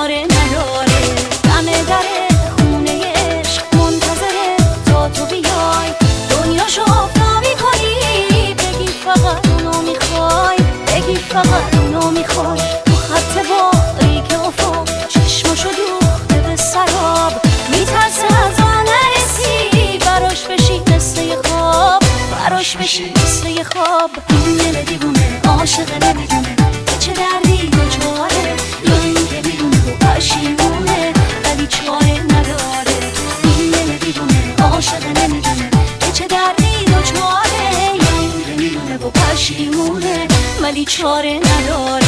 چاره نداره. دم در خونه عشق منتظره تا تو بیای، دنیاشو آفتابی کنی، بگی فقط اونو میخوای، بگی فقط اونو میخوای. تو خط باریک افق چشمشو دوخته به سراب، میترسه از آن نرسی، براش بشی مثل یه خواب، براش بشی مثل یه خواب. این دل دیوونه عاشق نمیدونه چه دردی دچاره، یا اینکه میدونه و پشیمونه ولی چاره نداره. این دل دیوونه عاشق نمیدونه چه دردی دچاره، یا اینکه میدونه و پشیمونه ولی چاره نداره.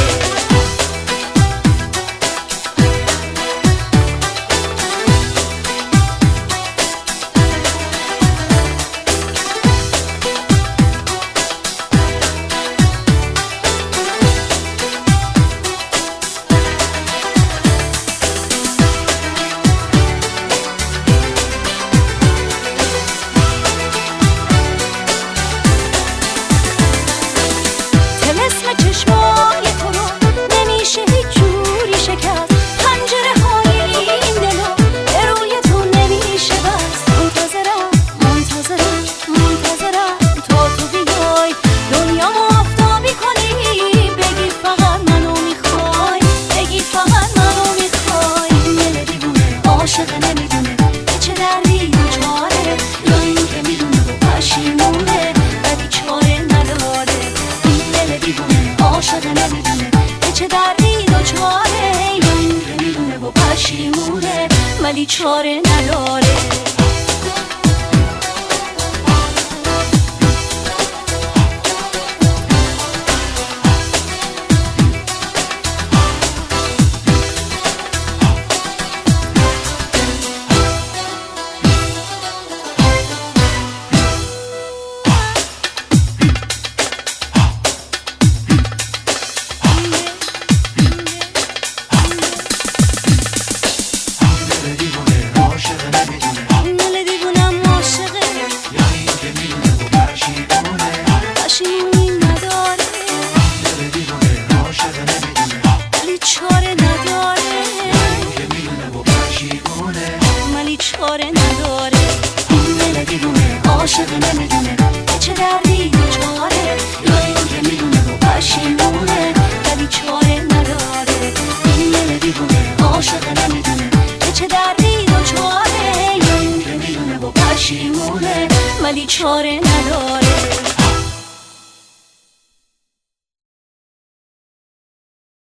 چشمای تو رو نمیشه هیچ جوری شکست، پنجره های این دلو به روی تو نمیشه بست. منتظرم منتظرم منتظرم تا تو بیای، دنیامو آفتابی کنی، بگی فقط منو میخوای، بگی فقط منو میخوای. این دل دیوونه عاشق نمیدونه چه دردی دچاره، یا اینکه میدونه و پشیمونه ولی چاره نداره. این دل دیوونه عاشق نمیدونه چه دردی دچاره، یا اینکه میدونه و پشیمونه ولی چاره نداره. چاره نداره. این دل دیوونه عاشق نمیدونه چه دردی دچاره، یا اینکه میدونه و پشیمونه ولی چاره نداره. این دل دیوونه عاشق نمیدونه چه دردی دچاره، یا اینکه میدونه و پشیمونه ولی چاره نداره.